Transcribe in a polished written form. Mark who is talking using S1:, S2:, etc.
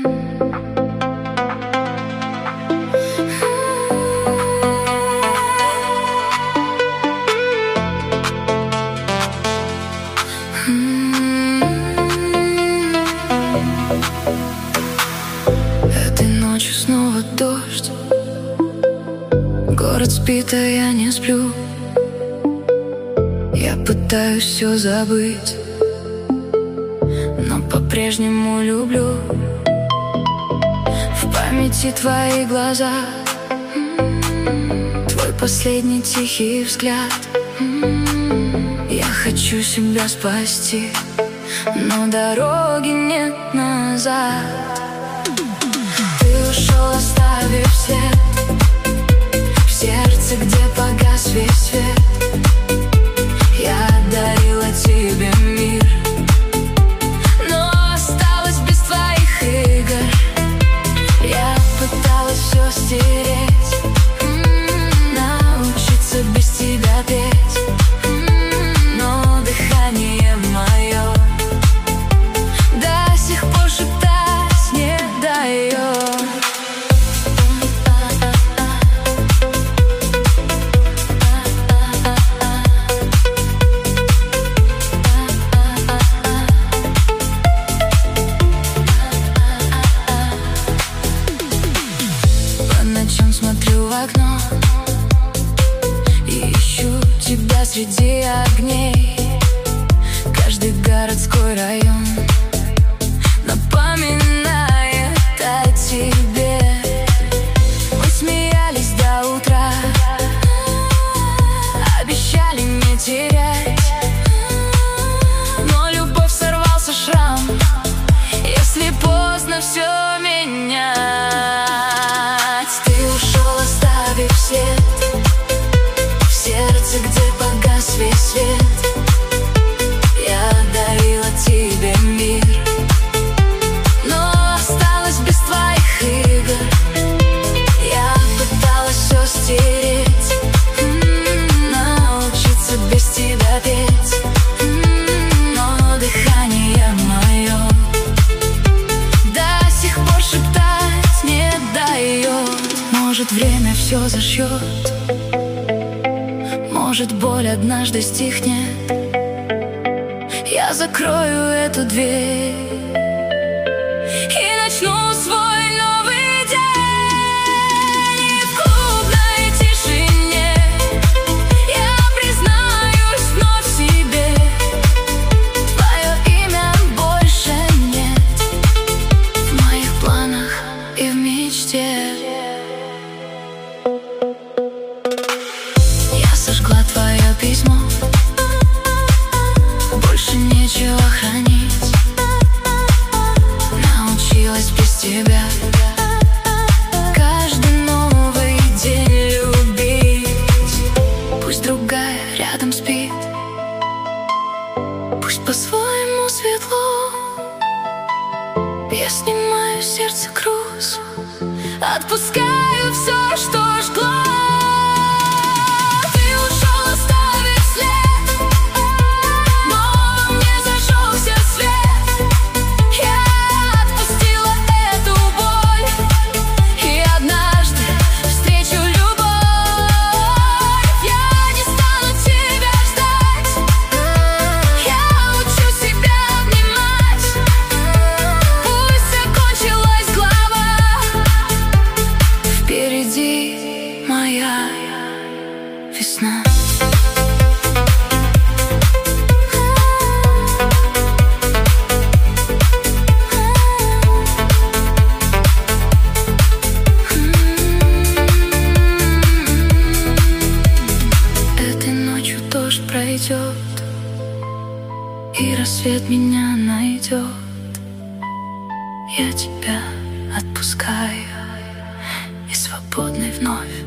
S1: Этой ночью снова дождь. Город спит, а я не сплю. Я пытаюсь все забыть, но по-прежнему люблю. В памяти твои глаза, твой последний тихий взгляд. Я хочу себя спасти, но дороги нет назад. Ты ушел, оставив след в сердце, где погас весь свет. Я дарила тебе мир, но осталась без твоих игр. Я пыталась все стереть, научиться без тебя петь, но дыхание мое до сих пор шептать не дает. Смотрю в окно и ищу тебя среди огней. Каждый городской район напоминает о тебе. Мы смеялись до утра, обещали не терять, но любовь сорвался шрам, если поздно все менять. Оставив след в сердце, где погас весь свет. Я дарила тебе мир, но осталась без твоих игр. Я пыталась все стереть, научиться без тебя петь, но дыхание мое до сих пор шептать не дает. Может, время все зашьет, может, боль однажды стихнет. Я закрою эту дверь и начну свой новый день. И в клубной тишине я признаюсь вновь себе: твое имя больше нет в моих планах и в мечте. Сожгла твое письмо, больше нечего хранить. Научилась без тебя каждый новый день любить. Пусть другая рядом спит, пусть по-своему светло. Я снимаю с сердца груз, отпускаю все, что жгло. Моя весна. Этой ночью дождь пройдет, и рассвет меня найдет. Я тебя отпускаю и свободной вновь